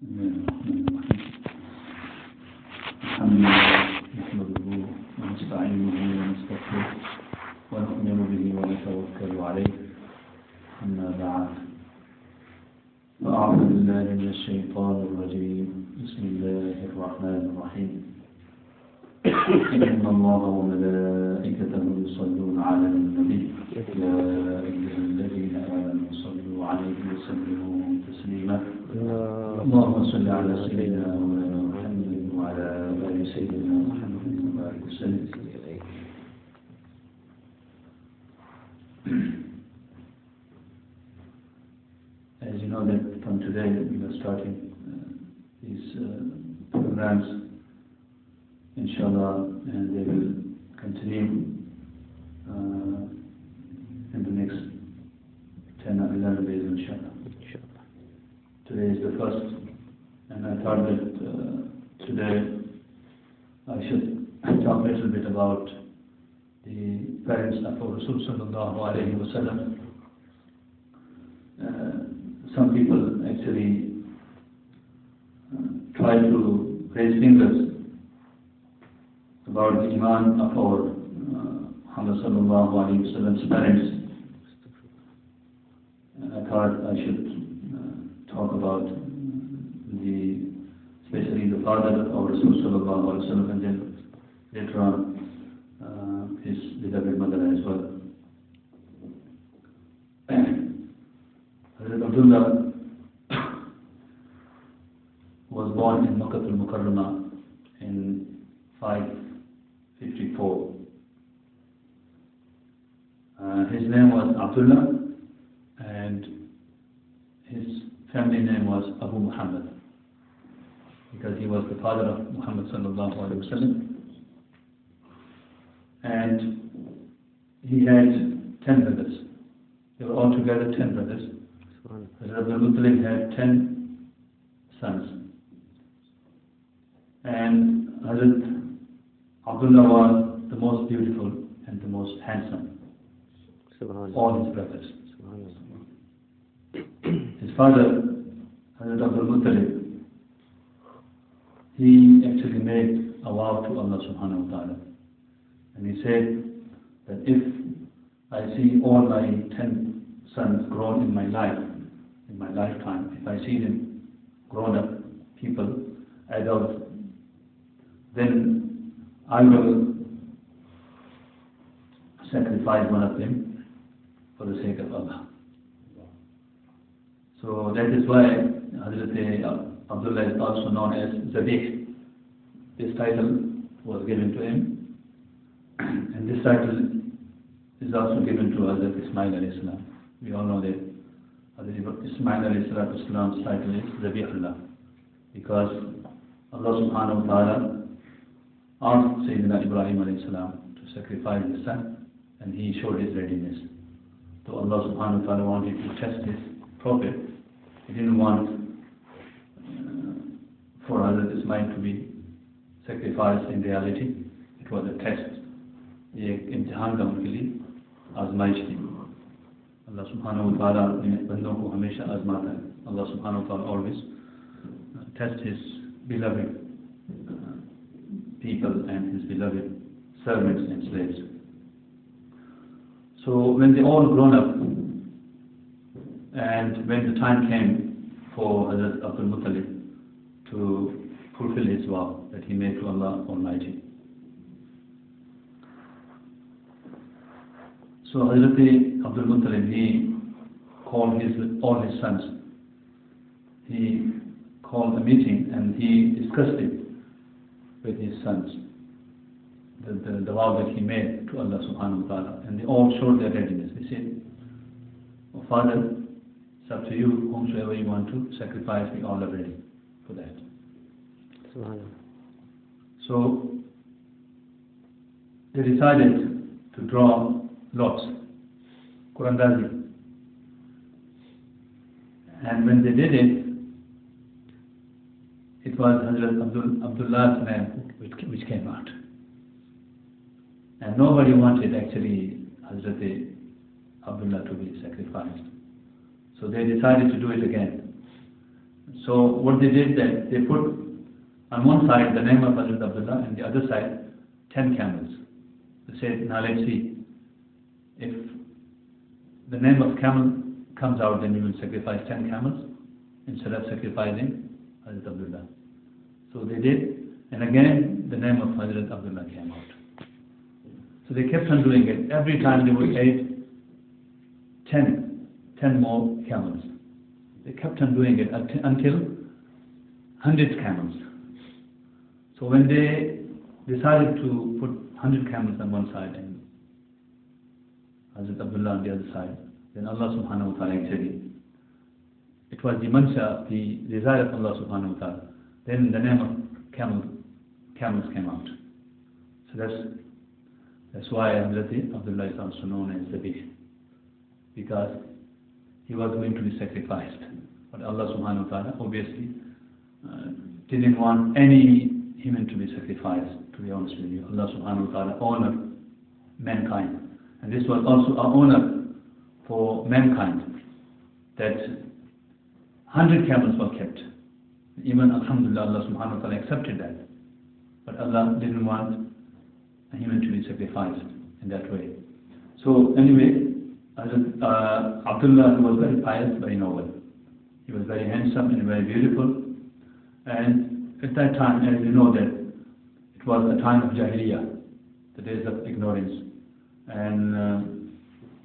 الحمد لله نحمده ونستعينه ونستغفره ونؤمن به ونتوكل عليه. أما بعد، فأعوذ بالله من الشيطان الرجيم. بسم الله الرحمن الرحيم. إن الله وملائكته يصلون على النبي يا أيها الذين آمنوا صلوا عليه وسلموا تسليما. اللهم صل على سيدنا محمد وعلى آل سيدنا محمد وبارك وسلم. As you know that from today we are starting these programs, inshallah, and they will continue in the next 10 or 11 days, inshallah. Today is the first, and I thought that today I should talk a little bit about the parents of Rasul sallallahu alayhi wa sallam. Some people actually try to raise fingers about the iman of our Muhammad sallallahu alayhi wa sallam's parents, and I thought I should talk about especially the father of our Rasul sallallahu alayhi wa sallam, and then later on his beloved mother as well. Hazrat Abdullah was born in Makkah al-Mukarramah in 554. His name was Abdullah, and his family name was Abu Muhammad, because he was the father of Muhammad sallallahu alaihi wasallam. And he had 10 brothers. They were altogether 10 brothers. Hazrat Abdul had 10 sons. And Hazrat Abdullah was the most beautiful and the most handsome of all his brothers. His father, Hazrat Abdul Muttalib, he actually made a vow to Allah subhanahu wa ta'ala. And he said that if I see all my 10 sons grown in my lifetime, if I see them grown up people, adults, then I will sacrifice one of them for the sake of Allah. So that is why Hazrat Abdullah is also known as Zabih. This title was given to him, and this title is also given to Hazrat Ismail alayhi salam. We all know that Hazrat Ismail alayhi salam's title is Zabihullah, because Allah subhanahu wa ta'ala asked Sayyidina Ibrahim alayhi salam to sacrifice his son, and he showed his readiness. So Allah subhanahu wa ta'ala wanted to test his prophet. He didn't want for Hazrat Ismail to be sacrificed in reality. It was a test. ये एक इम्तिहान था उनके लिए, आजमाइश थी. Allah subhanahu wa ta'ala अपने बंदों को हमेशा आजमाता है. Allah subhanahu wa ta'ala always tests his beloved people and his beloved servants and slaves. So when they all grown up, and when the time came for Hazrat Abdul Muttalib to fulfill his vow that he made to Allah Almighty, so Hazrat Abdul Muttalib, he called all his sons. He called a meeting and he discussed it with his sons, the vow that he made to Allah subhanahu wa ta'ala, and they all showed their readiness. They said, "Oh Father, it's up to you, whomsoever you want to sacrifice, we all are ready for that." So they decided to draw lots, Qurandazi. And when they did it, it was Hazrat Abdullah's name which came out. And nobody wanted actually Hazrat Abdullah to be sacrificed. So they decided to do it again. So what they did that they put on one side the name of Hazrat Abdullah and the other side 10 camels. They said, now let's see, if the name of camel comes out, then you will sacrifice 10 camels instead of sacrificing Hazrat Abdullah. So they did, and again the name of Hazrat Abdullah came out. So they kept on doing it. Every time they would add 10 more camels. They kept on doing it until 100 camels. So when they decided to put 100 camels on one side and Hazrat Abdullah on the other side, then Allah subhanahu wa ta'ala accepted. It was the mansha, the desire of Allah subhanahu wa ta'ala. Then the name of camels came out. So that's why Hazrat Abdullah is also known as Zabih, because he was going to be sacrificed. But Allah subhanahu wa ta'ala obviously didn't want any human to be sacrificed, to be honest with you. Allah subhanahu wa ta'ala honored mankind. And this was also an honor for mankind, that 100 camels were kept. Even Alhamdulillah, Allah subhanahu wa ta'ala accepted that. But Allah didn't want a human to be sacrificed in that way. So anyway, Abdullah was very pious, very noble. He was very handsome and very beautiful. And at that time, as you know, that it was a time of Jahiliyyah, the days of ignorance. And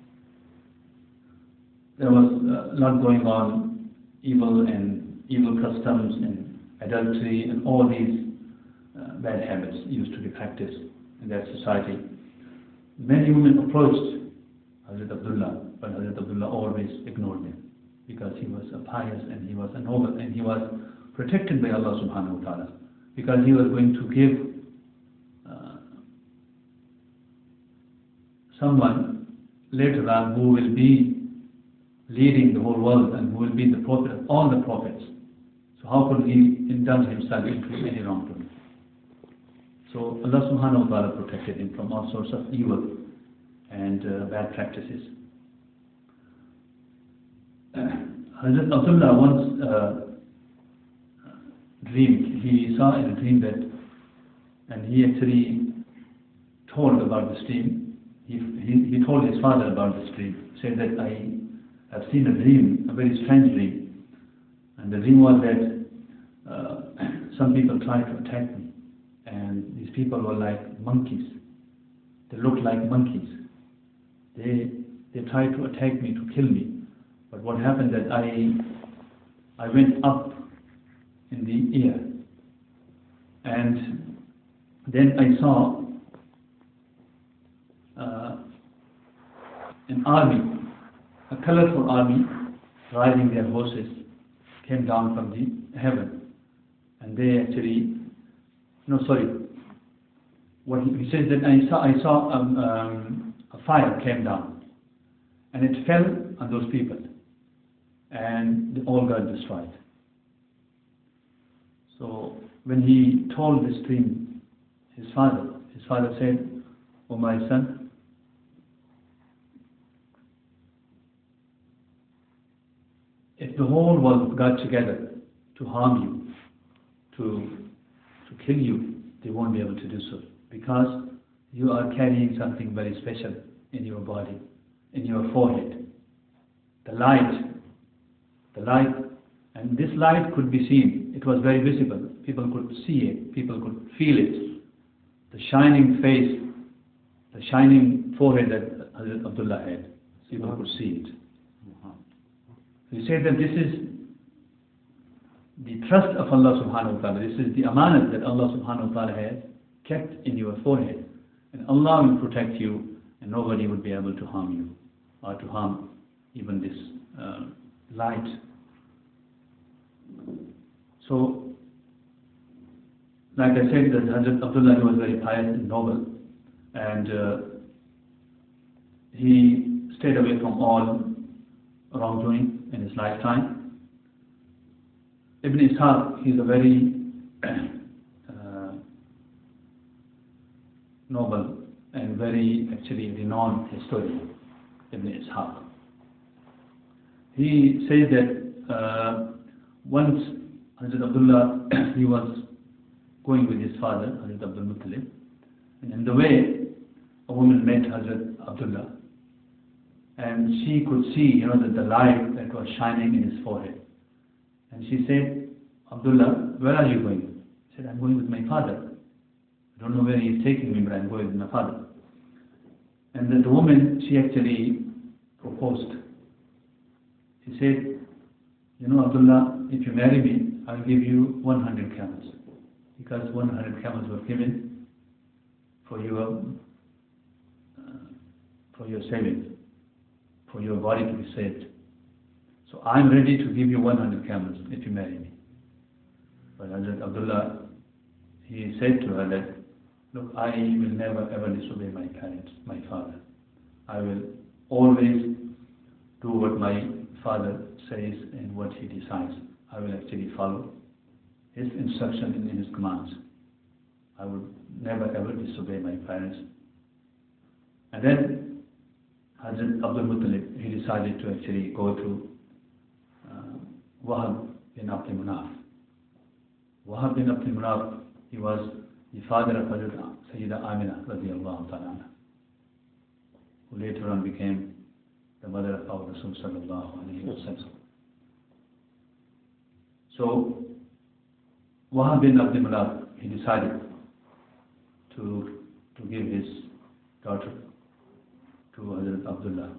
there was a lot going on, evil customs and adultery and all these bad habits used to be practiced in that society. Many women approached Hazrat Abdullah, but Hazrat Abdullah always ignored them, because he was a pious and he was a noble and he was protected by Allah subhanahu wa ta'ala, because he was going to give someone later on who will be leading the whole world and who will be the prophet of all the prophets. So how could he indulge himself into any wrongdoing? So Allah subhanahu wa ta'ala protected him from all sorts of evil and bad practices. Hazrat Abdullah once dreamed, he saw in a dream that, and he actually told about this dream. He told his father about this dream. He said that I have seen a dream, a very strange dream. And the dream was that some people tried to attack me. And these people were like monkeys. They looked like monkeys. They tried to attack me, to kill me. But what happened that I went up in the air. And then I saw an army, a colorful army, riding their horses, came down from the heaven. And they actually, what he says that I saw a fire came down, and it fell on those people, and they all got destroyed. So when he told this dream, his father said, "Oh my son, if the whole world got together to harm you, to kill you, they won't be able to do so, because you are carrying something very special in your body, in your forehead. The light, and this light could be seen. It was very visible. People could see it. People could feel it. The shining face, the shining forehead that Hazrat Abdullah had, people could see it. He said that this is the trust of Allah subhanahu wa ta'ala. This is the amanat that Allah subhanahu wa ta'ala has kept in your forehead. And Allah will protect you, and nobody would be able to harm you, or to harm even this light." So, like I said, that Hazrat Abdullah was very pious and noble, and he stayed away from all wrongdoing in his lifetime. Ibn Ishaq, he's a very noble and very actually renowned historian, Ibn Ishaq. He says that once Hazrat Abdullah, he was going with his father, Hazrat Abdul Muttalib, and in the way, a woman met Hazrat Abdullah, and she could see, that the light that was shining in his forehead. And she said, Abdullah, where are you going? He said, I'm going with my father. I don't know where he is taking me, but I'm going with my father. And then the woman, she actually proposed. She said, Abdullah, if you marry me, I'll give you 100 camels. Because 100 camels were given for your saving, for your body to be saved. So I'm ready to give you 100 camels if you marry me. But Hazrat Abdullah, he said to her that, look, I will never ever disobey my parents, my father. I will always do what my father says and what he decides. I will actually follow his instruction and his commands. I will never ever disobey my parents. And then Hazrat Abdul Muttalib, he decided to actually go to Wahab bin Abd Manaf. Wahab bin Abd Manaf, he was the father of Hazrat Sayyidah Amina radiallahu ta'ala, who later on became the mother of our Rasul sallallahu alayhi wa sallam. So Wahab bin Abd Manaf, he decided to give his daughter to Hazrat Abdullah.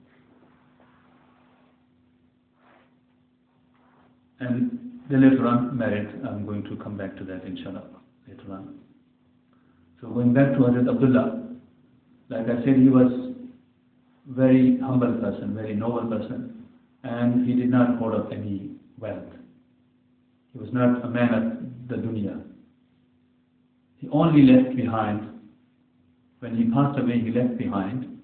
And they later on married. I'm going to come back to that inshallah later on. So going back to Hazrat Abdullah, like I said, he was very humble person, very noble person, and he did not hoard up any wealth. He was not a man of the dunya. He only left behind, when he passed away, he left behind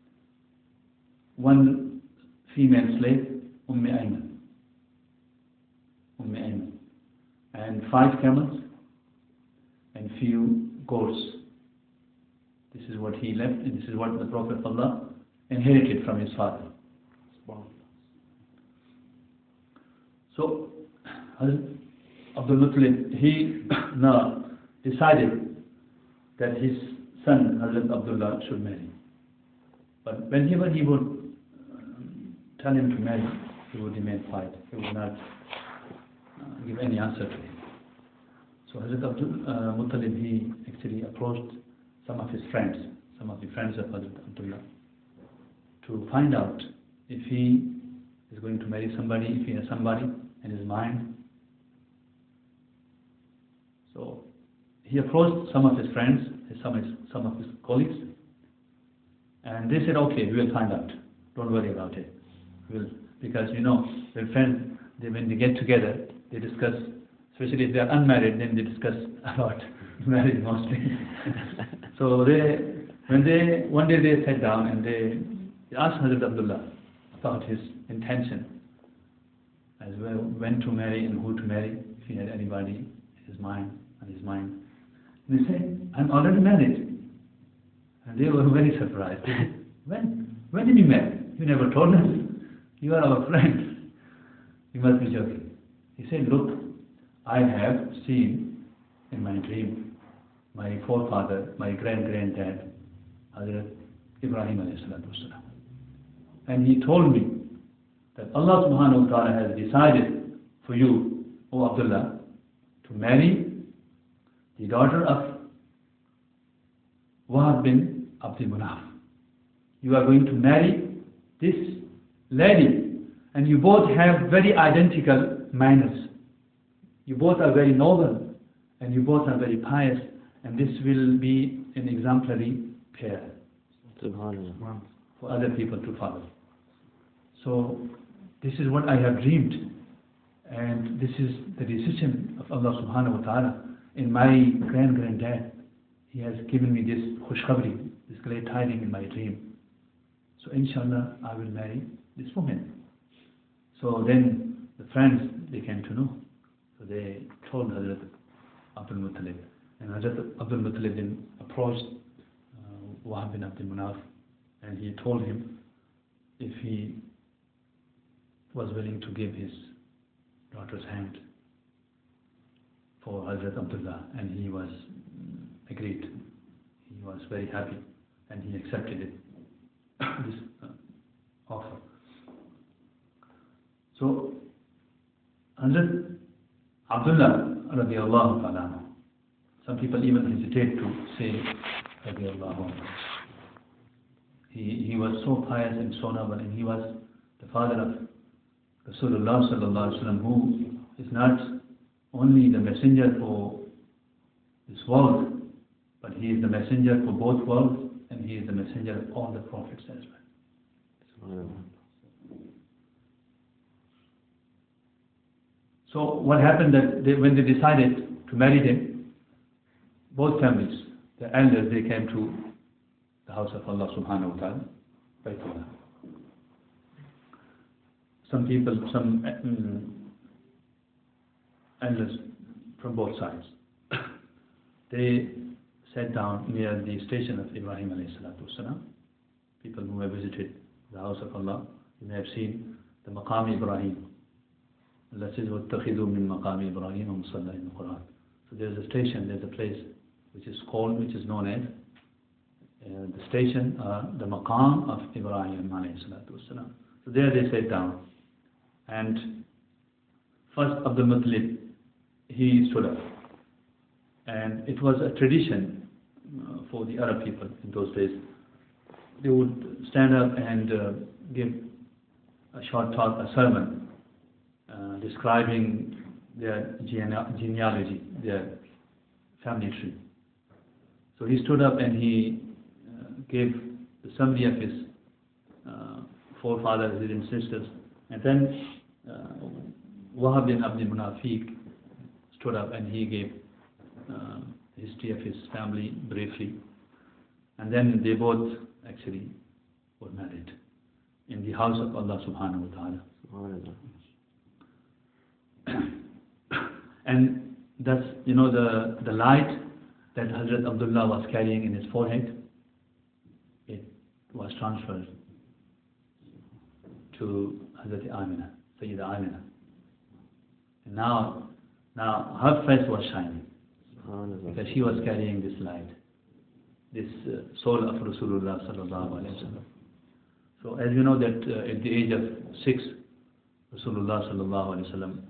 one female slave, Ayman, and 5 camels and few goats. This is what he left, and this is what the Prophet of Allah inherited from his father. So Abdul Muttalib, he now decided that his son Hazrat Abdullah should marry. But whenever he would tell him to marry, he would remain quiet. He would not give any answer to him. So Hazrat Abdul Muttalib, he actually approached some of his friends, some of the friends of Hazrat Abdullah, to find out if he is going to marry somebody, if he has somebody in his mind. So he approached some of his friends, some of his colleagues, and they said, okay, we will find out. Don't worry about it. Because when friends, when they get together, they discuss, especially if they are unmarried, then they discuss about marriage mostly. So one day they sat down and they asked Hazrat Abdullah about his intention, as well, when to marry and who to marry, if he had anybody in his mind. And they said, I'm already married. And they were very surprised. They said, when did you marry? You never told us. You are our friend. You must be joking. He said, look, I have seen in my dream my forefather, my granddad, Hazrat Ibrahim alayhi salatu wasalam. And he told me that Allah subhanahu wa ta'ala has decided for you, O Abdullah, to marry the daughter of Wahab bin Abd Manaf. You are going to marry this lady, and you both have very identical manners. You both are very noble, and you both are very pious, and this will be an exemplary pair for other people to follow. So this is what I have dreamed, and this is the decision of Allah subhanahu wa ta'ala. In my granddad, he has given me this khushkhabri, this great tidings in my dream. So inshallah, I will marry this woman. So then the friends, they came to know. So they told Hazrat Abdul Muttalib. And Hazrat Abdul Muttalib then approached Wahab bin Abd Manaf, and he told him if he was willing to give his daughter's hand for Hazrat Abdullah, and he was agreed. He was very happy, and he accepted it, this offer. So, Hazrat Abdullah radiallahu ta'ala, some people even hesitate to say radiallahu anhu. He was so pious and so noble, and he was the father of Rasulullah sallallahu alaihi wasallam, who is not only the messenger for this world, but he is the messenger for both worlds, and he is the messenger of all the prophets as well. So what happened that when they decided to marry him, both families, the elders, they came to the house of Allah subhanahu wa ta'ala, Baytullah. Some people, some elders from both sides, they sat down near the station of Ibrahim alayhi salatu wasalam. People who have visited the house of Allah, you may have seen the Maqam Ibrahim. Allah says, وَاتَّخِذُوا مِن مَقَامِ إِبْرَاهِيمَ مُصَلَّى in the Quran. So there's a station, there's a place which is known as the station, the Maqam of Ibrahim alayhi salatu wasalam. So there they sat down, and first Abdul Muttalib, he stood up, and it was a tradition for the Arab people in those days. They would stand up and give a short talk, a sermon, describing their genealogy, their family tree. So he stood up and he gave the summary of his forefathers, his ancestors, and then Wahab bin Abd Munafiq stood up and he gave the history of his family briefly, and then they both actually were married in the house of Allah subhanahu wa ta'ala. And thus, the light that Hazrat Abdullah was carrying in his forehead, it was transferred to Hazrat Amina, Sayyida Amina. And now her face was shining, because she was carrying this light, this soul of Rasulullah sallallahu alaihi wasallam. So as you know that at the age of 6, Rasulullah sallallahu alaihi wasallam,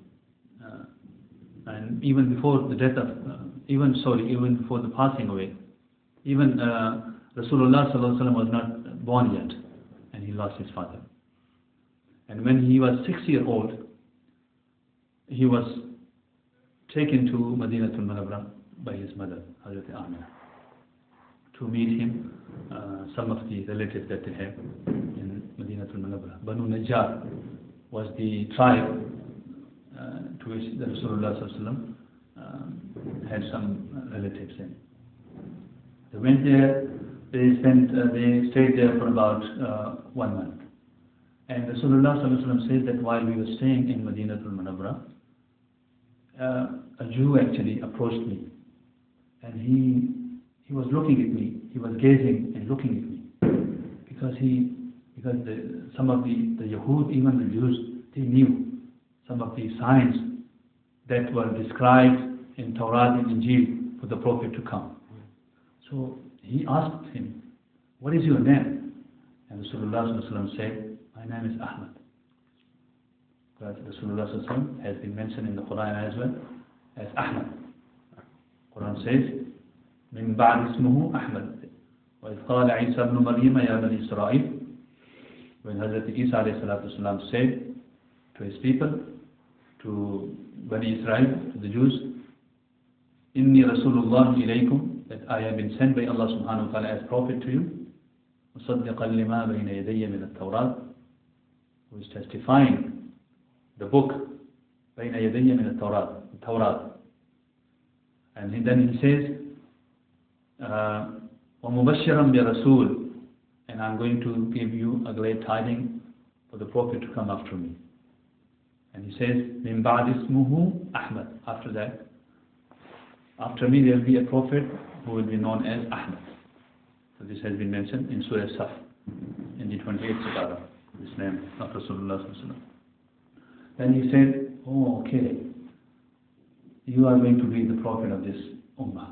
and even before the death of, even before the passing away, even Rasulullah sallallahu alaihi wasallam was not born yet, and he lost his father. And when he was 6 years old, he was taken to Madinatul Munawwarah by his mother, Hazrat Amina, to meet him, some of the relatives that they have in Madinatul Munawwarah. Banu Najjar was the tribe to which the Rasulullah sallallahu alaihi wasallam had some relatives in. They went there, they stayed there for about 1 month. And Rasulullah sallallahu alaihi wasallam says that while we were staying in Madinatul Munawwarah, a Jew actually approached me, and he was looking at me. He was gazing and looking at me, because some of the Yahud, even the Jews, they knew some of the signs that were described in Torah and Injil for the Prophet to come. So he asked him, "What is your name?" And Rasulullah sallallahu alaihi wasallam said, "My name is Ahmad." Because Rasulullah sallallahu alaihi wasallam has been mentioned in the Quran as well as Ahmad. Quran says, "Min ba'd ismuhu Ahmad." وَإِذْ قَالَ عِيسَى ابْنُ مَرْيَمَ يَا بَنِي إِسْرَائِيلَ. When Hazrat Isa alayhi salatu wasalam said to his people, to Bani Israel, to the Jews, "Inni Rasulullah ilaykum," that I have been sent by Allah subhanahu wa ta'ala as prophet to you, مُصَدِّقًا لِمَا بَيْنَ يَدَيَّ مِنَ التَّوْرَاةِ, who is testifying the book بَيْنَ يَدَيَّ مِنَ التَّوْرَاةِ. And then he says, وَمُبَشِّرًا بِرَسُولٍ, and I'm going to give you a great tidings for the prophet to come after me. And he says, "Min ba'd ismuhu Ahmad." After that, after me there will be a prophet who will be known as Ahmad. So this has been mentioned in Surah Saf, in the 28th Surah, this name of Rasulullah sallallahu alaihi wasallam. Then he said, oh, okay, you are going to be the prophet of this ummah.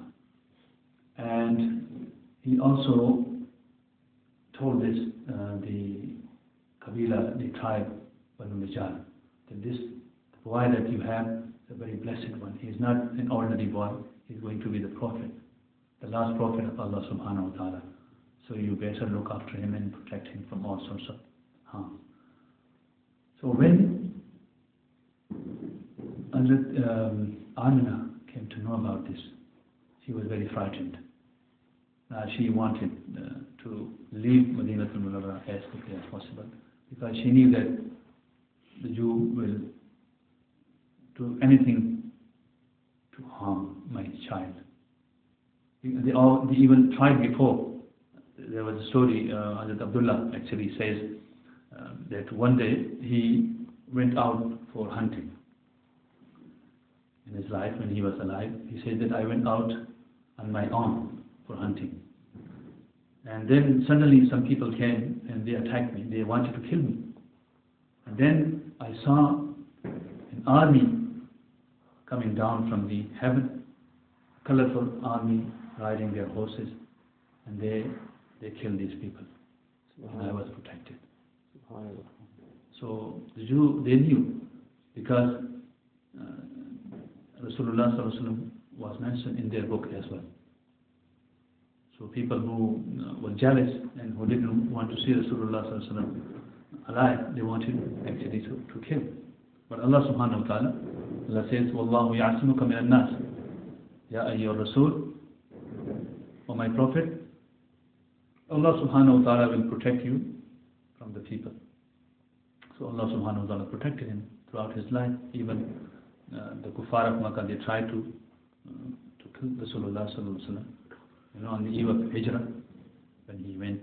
And he also told this, the Kabila, the tribe, Banu Najjar, that this boy that you have is a very blessed one. He is not an ordinary boy. He is going to be the prophet, the last prophet of Allah subhanahu wa ta'ala. So you better look after him and protect him from all sorts of harm. So when Amina came to know about this, she was very frightened. She wanted to leave Madinatul Munawwarah as quickly as possible, because she knew that the Jew will do anything to harm my child. They even tried before. There was a story, Hazrat Abdullah actually says that one day he went out for hunting. In his life, when he was alive, he said that I went out on my own for hunting. And then suddenly some people came and they attacked me. They wanted to kill me. And then I saw an army coming down from the heaven, a colorful army riding their horses, and they killed these people. And I was protected. So the Jew, they knew, because Rasulullah sallallahu alaihi wasallam was mentioned in their book as well. So people who were jealous and who didn't want to see Rasulullah sallallahu alaihi wasallam alive, they wanted actually to kill. But Allah subhanahu wa ta'ala, Allah says, Wallahu ya'asimuka min al-nas. Ya ayyuha Rasul, O my Prophet, Allah subhanahu wa ta'ala will protect you from the people. So Allah subhanahu wa ta'ala protected him throughout his life. Even the kuffar of Makkah, they tried to kill Rasulullah sallallahu alaihi wasallam. On the eve of Hijrah, when he went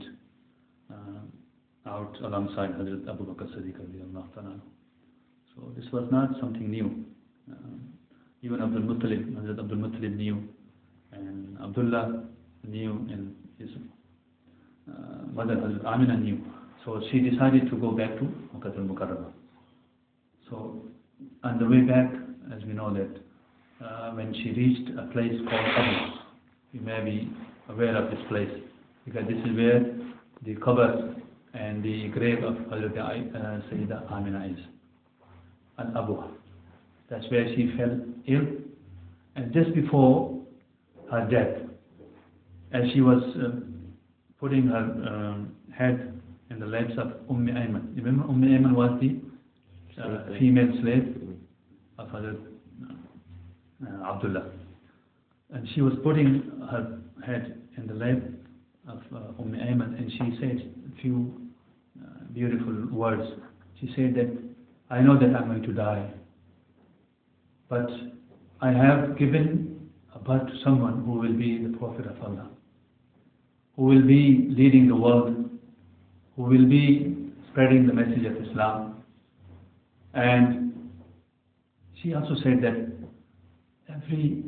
out alongside Hazrat Abu Bakr Siddiq radiyallahu ta'ala. So this was not something new. Even Hazrat Abdul Muttalib knew, and Abdullah knew, and his mother Hazrat Amina knew. So she decided to go back to Makkah al-Mukarramah. So on the way back, as we know that when she reached a place called Abu, you may be aware of this place, because this is where the qabr and the grave of Hazrat Sayyidah Amina is, at Abu. That's where she fell ill, and just before her death, as she was putting her head in the laps of Ayman. Remember, Ayman was the female slave of Hazrat Abdullah. And she was putting her head in the lap of Ayman, and she said a few beautiful words. She said that, I know that I'm going to die, but I have given a birth to someone who will be the Prophet of Allah, who will be leading the world, who will be spreading the message of Islam. And she also said that every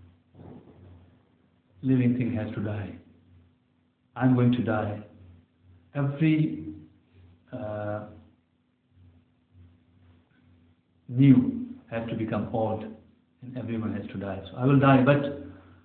living thing has to die. I'm going to die. Every new has to become old, and everyone has to die. So I will die, but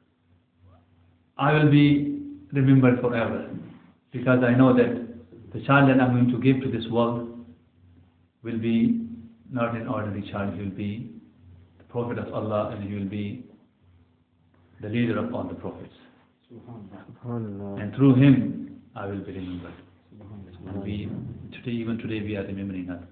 I will be remembered forever, because I know that the child that I'm going to give to this world will be not an ordinary child. He will be the Prophet of Allah, and he will be the leader of all the prophets. And through him, I will be remembered. And even today we are remembering her.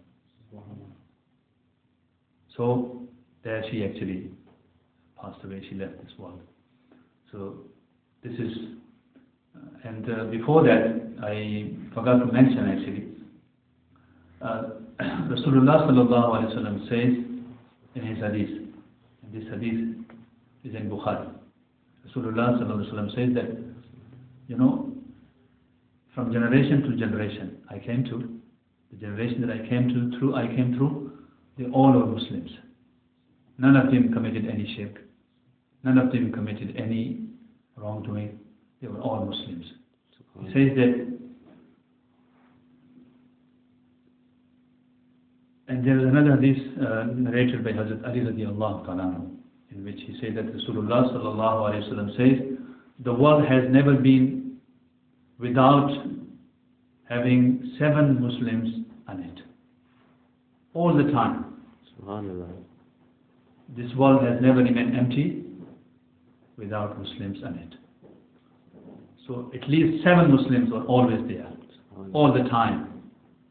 So there she actually passed away. She left this world. So this is, and before that, I forgot to mention actually, Rasulullah sallallahu alaihi wasallam says in his hadith, and this hadith is in Bukhari. Rasulullah sallallahu alaihi wasallam says that, from generation to generation, the generation that I came through, they all were Muslims. None of them committed any shirk. None of them committed any wrongdoing. They were all Muslims. He says that And there is another hadith narrated by Hazrat Ali radiallahu ta'ala, in which he said that Rasulullah sallallahu alayhi wa sallam says, the world has never been without having 7 Muslims on it. All the time. SubhanAllah. This world has never remained empty without Muslims on it. So at least 7 Muslims are always there, all the time.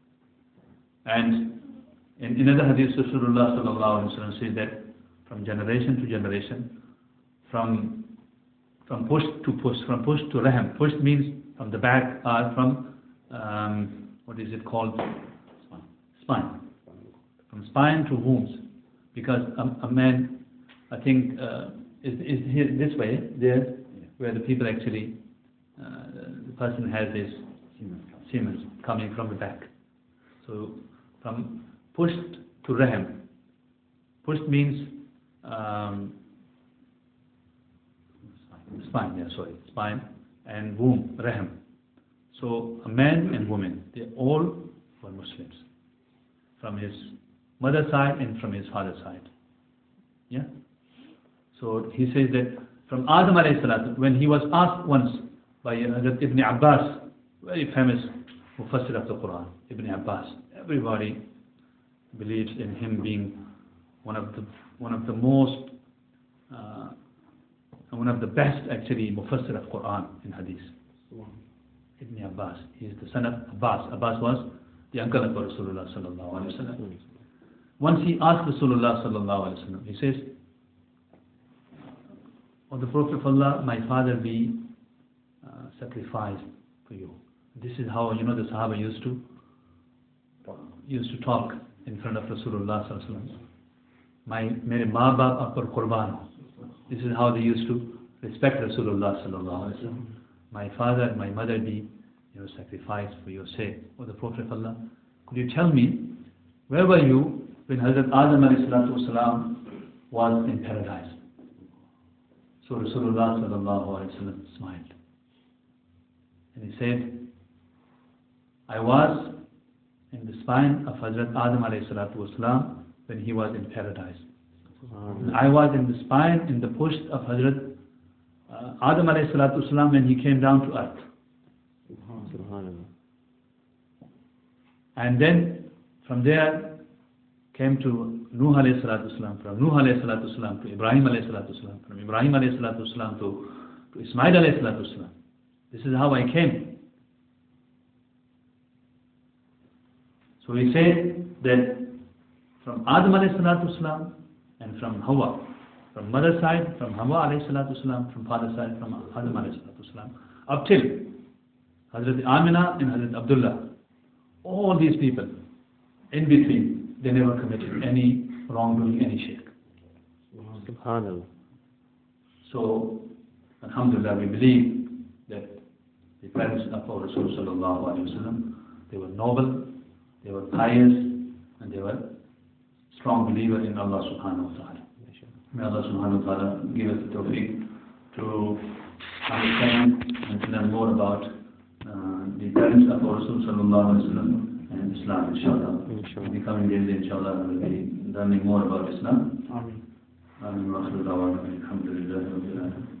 And in another hadith, Rasulullah sallallahu alaihi wasallam says that from generation to generation, from push to push, from push to rahim. Push means from the back, or from what is it called? Spine. From spine to wombs, because a man, I think, is here this way, there, where the people actually, the person has this semen coming from the back. So from pushed to rahim. Pushed means spine, and womb, rahim. So a man and woman, they all were Muslims, from his mother's side and from his father's side. Yeah. So he says that from Adam alayhi salatu, when he was asked once by Hazrat Ibn Abbas, very famous Mufassir of the Quran, Ibn Abbas, everybody believes in him being one of the best actually Mufassir of Quran in Hadith. Ibn Abbas, he is the son of Abbas. Abbas was the uncle of Rasulullah sallallahu alaihi wasallam. Once he asked Rasulullah sallallahu alaihi wasallam, he says, "O the Prophet of Allah, my father be sacrificed for you." This is how, the Sahaba used to talk in front of Rasulullah sallallahu alaihi wasallam. Mere maa baap aap par qurban ho. This is how they used to respect Rasulullah sallallahu alaihi wasallam. My father and my mother be, sacrificed for your sake. O the Prophet of Allah, could you tell me, where were you when Hazrat Adam alayhi salatu wasalam was in paradise? So Rasulullah sallallahu alaihi wasallam smiled. And he said, I was in the spine of Hazrat Adam alayhi salatu wasalam when he was in paradise. I was in the spine, in the push of Hazrat Adam alayhi salatu wasalam when he came down to earth. And then from there came to Nuh alayhi salatu wasalam, from Nuh alayhi salatu wasalam to Ibrahim alayhi salatu wasalam, from Ibrahim alayhi salatu wasalam to Ismail alayhi salatu wasalam. This is how I came. So he said that from Adam alayhi salatu wasalam and from Hawa, from mother side, from Hawa alayhi salatu wasalam, from father side, from Adam alayhi salatu wasalam, up till Hazrat Amina and Hazrat Abdullah, all these people in between, they never committed any wrongdoing, any shirk. SubhanAllah. So, alhamdulillah, we believe that the parents of our Rasul sallallahu alaihi wasallam, they were noble, they were pious, and they were strong believers in Allah subhanahu wa ta'ala. May Allah subhanahu wa ta'ala give us the tawfiq to understand and to learn more about the parents of our Rasul sallallahu alaihi wasallam and Islam, inshallah. In the coming days, inshallah, we will be learning more about Islam. Amin. Amin. Wa akhiru da'wana alhamdulillahi rabbil alamin.